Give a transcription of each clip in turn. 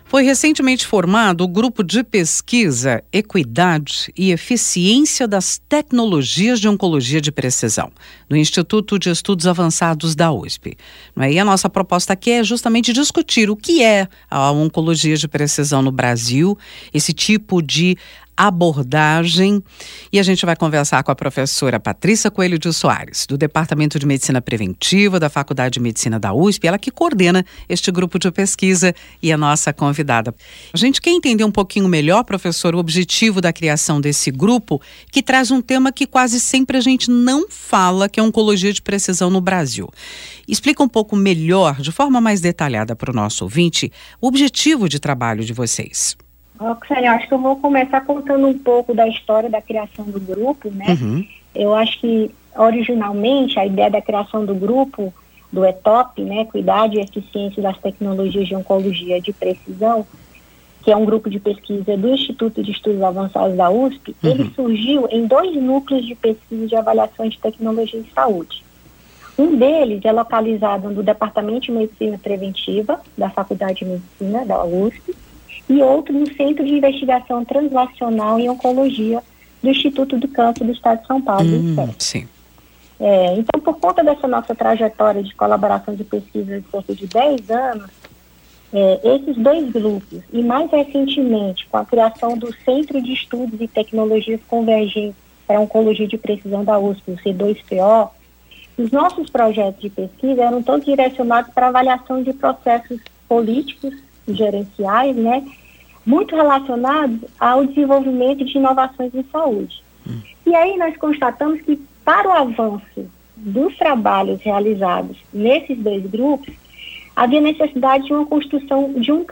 Foi recentemente formado o Grupo de Pesquisa, Equidade e Eficiência das Tecnologias de Oncologia de Precisão, no Instituto de Estudos Avançados da USP. E a nossa proposta aqui é justamente discutir o que é a oncologia de precisão no Brasil, esse tipo de abordagem, e a gente vai conversar com a professora Patrícia Coelho de Soares, do Departamento de Medicina Preventiva da Faculdade de Medicina da USP, ela que coordena este grupo de pesquisa e a nossa convidada. A gente quer entender um pouquinho melhor, professor, o objetivo da criação desse grupo, que traz um tema que quase sempre a gente não fala, que é oncologia de precisão no Brasil. Explica um pouco melhor, de forma mais detalhada para o nosso ouvinte, o objetivo de trabalho de vocês. Roxane, eu acho que eu vou começar contando um pouco da história da criação do grupo, né? Eu acho que, originalmente, a ideia da criação do grupo, do ETOP, né, Equidade e Eficiência das Tecnologias de Oncologia de Precisão, que é um grupo de pesquisa do Instituto de Estudos Avançados da USP, ele surgiu em 2 núcleos de pesquisa de avaliação de tecnologia em saúde. Um deles é localizado no Departamento de Medicina Preventiva da Faculdade de Medicina da USP, e outro no Centro de Investigação Translacional em Oncologia do Instituto do Câncer do Estado de São Paulo. Sim. Então, por conta dessa nossa trajetória de colaboração de pesquisa de cerca de 10 anos, esses 2 grupos, e mais recentemente com a criação do Centro de Estudos e Tecnologias Convergentes para a Oncologia de Precisão da USP, o C2PO, os nossos projetos de pesquisa eram todos direcionados para avaliação de processos políticos e gerenciais, né, muito relacionados ao desenvolvimento de inovações em saúde. E aí nós constatamos que, para o avanço dos trabalhos realizados nesses 2 grupos, havia necessidade de uma construção de um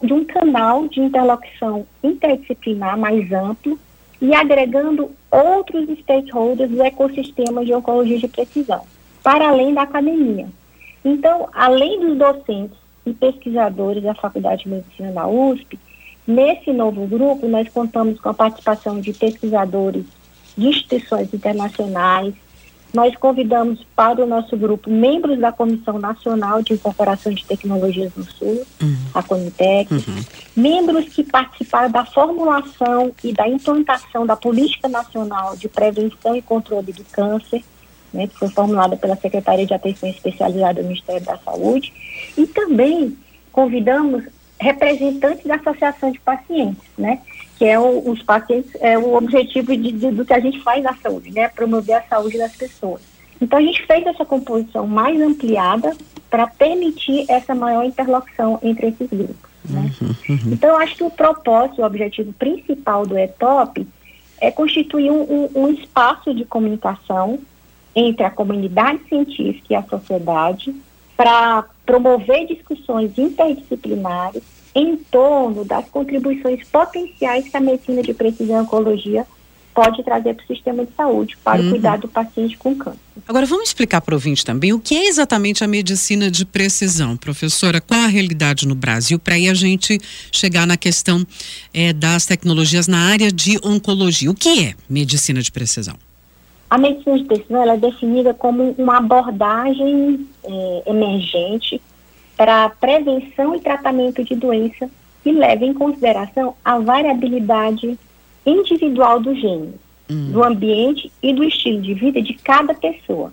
canal de interlocução interdisciplinar mais amplo e agregando outros stakeholders do ecossistema de oncologia de precisão, para além da academia. Então, além dos docentes e pesquisadores da Faculdade de Medicina da USP, nesse novo grupo nós contamos com a participação de pesquisadores de instituições internacionais. Nós convidamos para o nosso grupo membros da Comissão Nacional de Incorporação de Tecnologias no Sul, a Conitec, membros que participaram da formulação e da implantação da Política Nacional de Prevenção e Controle do Câncer, né, que foi formulada pela Secretaria de Atenção Especializada do Ministério da Saúde, e também convidamos representantes da Associação de Pacientes, né, que é os pacientes, é o objetivo do que a gente faz na saúde, né, promover a saúde das pessoas. Então a gente fez essa composição mais ampliada para permitir essa maior interlocução entre esses grupos, né. Então eu acho que o propósito, o objetivo principal do ETOP é constituir um espaço de comunicação entre a comunidade científica e a sociedade para promover discussões interdisciplinares em torno das contribuições potenciais que a medicina de precisão e oncologia pode trazer para o sistema de saúde, para o cuidado do paciente com câncer. Agora, vamos explicar para o ouvinte também o que é exatamente a medicina de precisão. Professora, qual a realidade no Brasil para aí a gente chegar na questão das tecnologias na área de oncologia? O que é medicina de precisão? A medicina de precisão ela é definida como uma abordagem emergente para prevenção e tratamento de doença que leva em consideração a variabilidade individual do gênero, do ambiente e do estilo de vida de cada pessoa.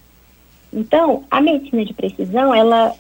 Então, a medicina de precisão, ela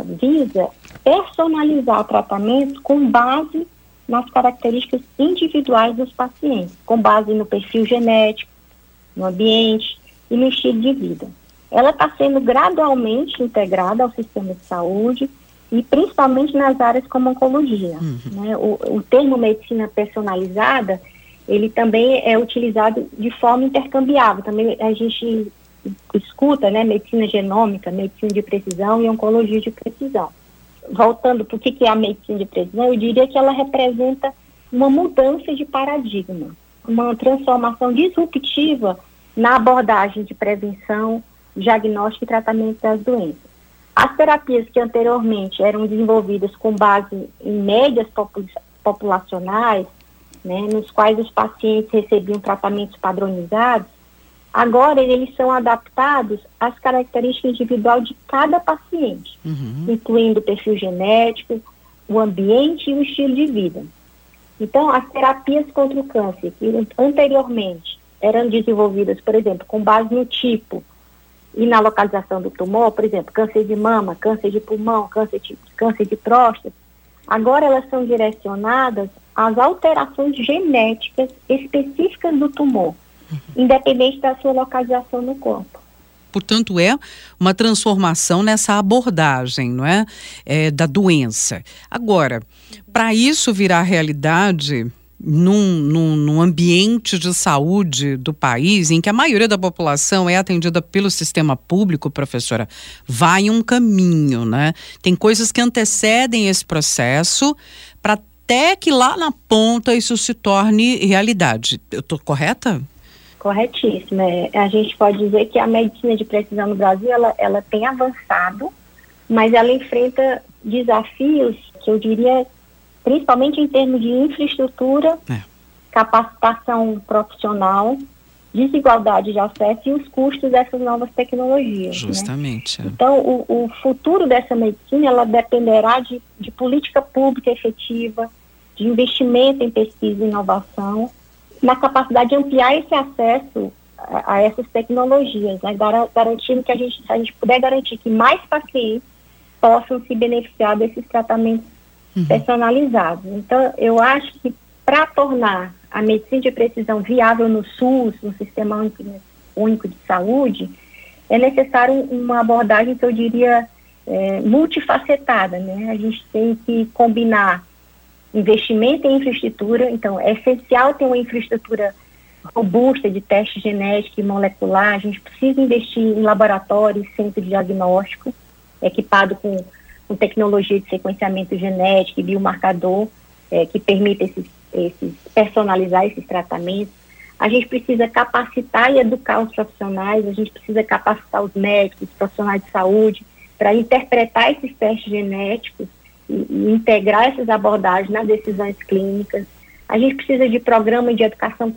visa personalizar o tratamento com base nas características individuais dos pacientes, com base no perfil genético, no ambiente e no estilo de vida. Ela está sendo gradualmente integrada ao sistema de saúde e principalmente nas áreas como oncologia. Né? O termo medicina personalizada, ele também é utilizado de forma intercambiável. Também a gente escuta, né, medicina genômica, medicina de precisão e oncologia de precisão. Voltando para o que é a medicina de precisão, eu diria que ela representa uma mudança de paradigma, uma transformação disruptiva na abordagem de prevenção, diagnóstico e tratamento das doenças. As terapias que anteriormente eram desenvolvidas com base em médias populacionais, né, nos quais os pacientes recebiam tratamentos padronizados, agora eles são adaptados às características individuais de cada paciente, incluindo perfil genético, o ambiente e o estilo de vida. Então, as terapias contra o câncer, que anteriormente eram desenvolvidas, por exemplo, com base no tipo e na localização do tumor, por exemplo, câncer de mama, câncer de pulmão, câncer de próstata, agora elas são direcionadas às alterações genéticas específicas do tumor, independente da sua localização no corpo. Portanto, é uma transformação nessa abordagem, não é? Da doença. Agora, para isso virar realidade num ambiente de saúde do país, em que a maioria da população é atendida pelo sistema público, professora, vai um caminho, né? Tem coisas que antecedem esse processo para até que lá na ponta isso se torne realidade. Eu estou correta? Corretíssimo. A gente pode dizer que a medicina de precisão no Brasil, ela tem avançado, mas ela enfrenta desafios que eu diria, principalmente em termos de infraestrutura, capacitação profissional, desigualdade de acesso e os custos dessas novas tecnologias. Justamente. Né? Então, o futuro dessa medicina, ela dependerá de política pública efetiva, de investimento em pesquisa e inovação, na capacidade de ampliar esse acesso a essas tecnologias, né? Garantindo que se a gente puder garantir que mais pacientes possam se beneficiar desses tratamentos personalizados. Então, eu acho que para tornar a medicina de precisão viável no SUS, no Sistema Único de Saúde, é necessário uma abordagem que eu diria multifacetada, né? A gente tem que combinar investimento em infraestrutura, então é essencial ter uma infraestrutura robusta de teste genético e molecular. A gente precisa investir em laboratórios, centro de diagnóstico, equipado com tecnologia de sequenciamento genético e biomarcador, que permita personalizar esses tratamentos. A gente precisa capacitar e educar os profissionais, a gente precisa capacitar os médicos, os profissionais de saúde, para interpretar esses testes genéticos e integrar essas abordagens nas decisões clínicas. A gente precisa de programa de educação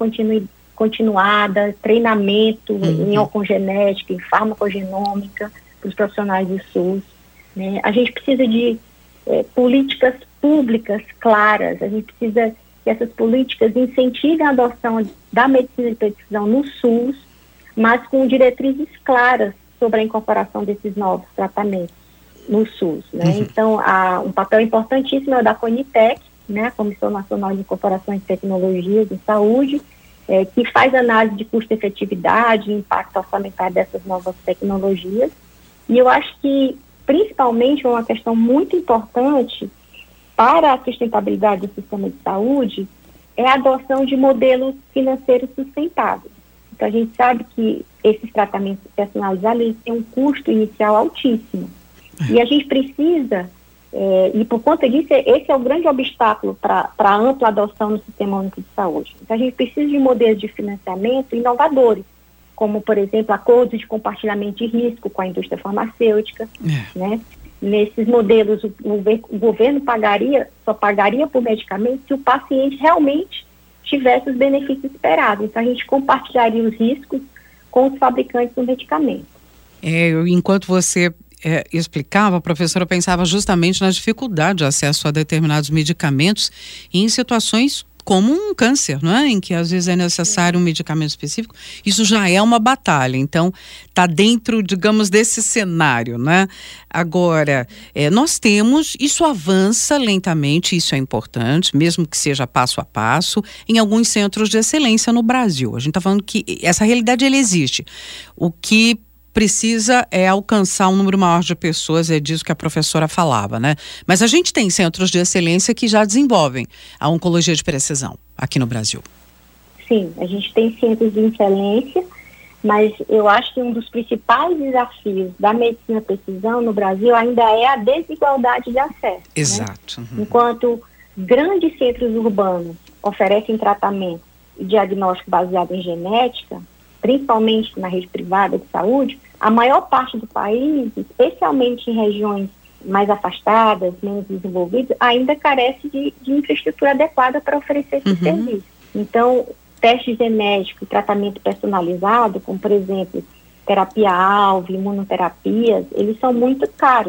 continuada, treinamento em oncogenética, em farmacogenômica, para os profissionais do SUS. Né? A gente precisa de políticas públicas claras, a gente precisa que essas políticas incentivem a adoção da medicina de precisão no SUS, mas com diretrizes claras sobre a incorporação desses novos tratamentos no SUS, né? Então, um papel importantíssimo é o da CONITEC, né? A Comissão Nacional de Incorporação de Tecnologias em Saúde, que faz análise de custo-efetividade e impacto orçamentário dessas novas tecnologias. E eu acho que, principalmente, uma questão muito importante para a sustentabilidade do sistema de saúde é a adoção de modelos financeiros sustentáveis. Então, a gente sabe que esses tratamentos personalizados eles têm um custo inicial altíssimo. E a gente precisa, e por conta disso, esse é o grande obstáculo para a ampla adoção no Sistema Único de Saúde. Então, a gente precisa de modelos de financiamento inovadores, como, por exemplo, acordos de compartilhamento de risco com a indústria farmacêutica. Né? Nesses modelos, o governo só pagaria por medicamento se o paciente realmente tivesse os benefícios esperados. Então, a gente compartilharia os riscos com os fabricantes do medicamento. Enquanto você explicava, professora, eu pensava justamente na dificuldade de acesso a determinados medicamentos em situações como um câncer, não é? Em que às vezes é necessário um medicamento específico. Isso já é uma batalha, então está dentro, digamos, desse cenário, né? Agora, nós temos, isso avança lentamente, isso é importante, mesmo que seja passo a passo, em alguns centros de excelência no Brasil. A gente está falando que essa realidade, ela existe. O que precisa alcançar um número maior de pessoas, é disso que a professora falava, né? Mas a gente tem centros de excelência que já desenvolvem a oncologia de precisão aqui no Brasil. Sim, a gente tem centros de excelência, mas eu acho que um dos principais desafios da medicina de precisão no Brasil ainda é a desigualdade de acesso. Exato. Né? Enquanto grandes centros urbanos oferecem tratamento e diagnóstico baseado em genética, principalmente na rede privada de saúde, a maior parte do país, especialmente em regiões mais afastadas, menos desenvolvidas, ainda carece de infraestrutura adequada para oferecer esse serviço. Então, teste genético e tratamento personalizado, como, por exemplo, terapia-alvo, imunoterapias, eles são muito caros.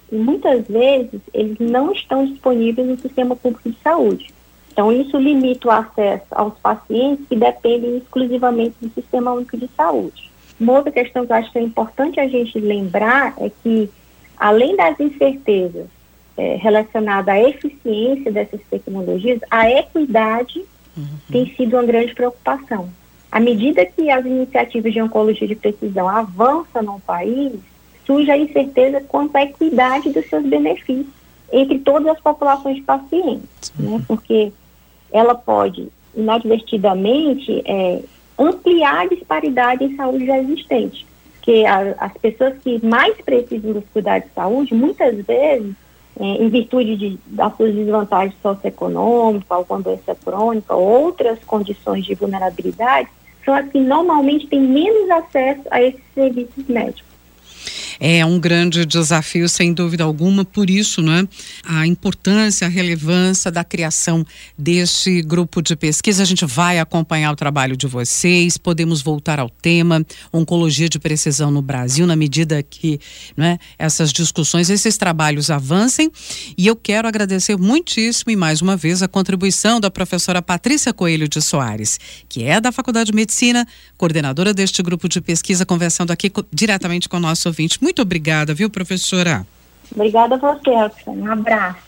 e muitas vezes eles não estão disponíveis no sistema público de saúde. Então, isso limita o acesso aos pacientes que dependem exclusivamente do Sistema Único de Saúde. Uma outra questão que eu acho que é importante a gente lembrar é que, além das incertezas relacionadas à eficiência dessas tecnologias, a equidade tem sido uma grande preocupação. À medida que as iniciativas de oncologia de precisão avançam no país, surge a incerteza quanto à equidade dos seus benefícios entre todas as populações de pacientes, né? Porque ela pode, inadvertidamente, ampliar a disparidade em saúde já existente. Porque as pessoas que mais precisam dos cuidados de saúde, muitas vezes, em virtude das suas desvantagens socioeconômicas, alguma doença crônica, outras condições de vulnerabilidade, são as que normalmente têm menos acesso a esses serviços médicos. É um grande desafio, sem dúvida alguma, por isso, né, a importância, a relevância da criação deste grupo de pesquisa. A gente vai acompanhar o trabalho de vocês, podemos voltar ao tema oncologia de precisão no Brasil, na medida que, né, essas discussões, esses trabalhos avancem. E eu quero agradecer muitíssimo e mais uma vez a contribuição da professora Patrícia Coelho de Soares, que é da Faculdade de Medicina, coordenadora deste grupo de pesquisa, conversando aqui diretamente com o nosso ouvinte. Muito obrigada, viu, professora? Obrigada a você, Elsa. Um abraço.